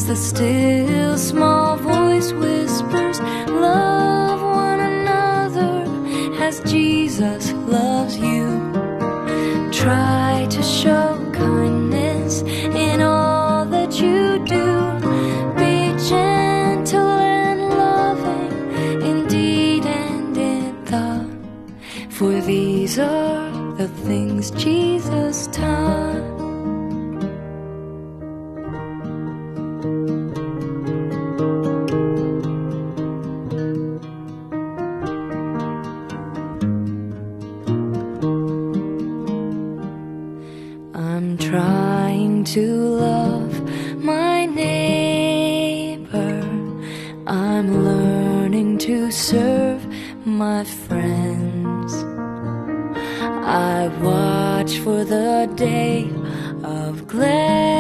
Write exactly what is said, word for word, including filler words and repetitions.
as the still small voice whispers, love one another as Jesus loves you. Try to show kindness in all that you do. Be gentle and loving in deed and in thought, for these are the things Jesus taught. I'm trying to love my neighbor. I'm learning to serve my friends. I watch for the day of gladness.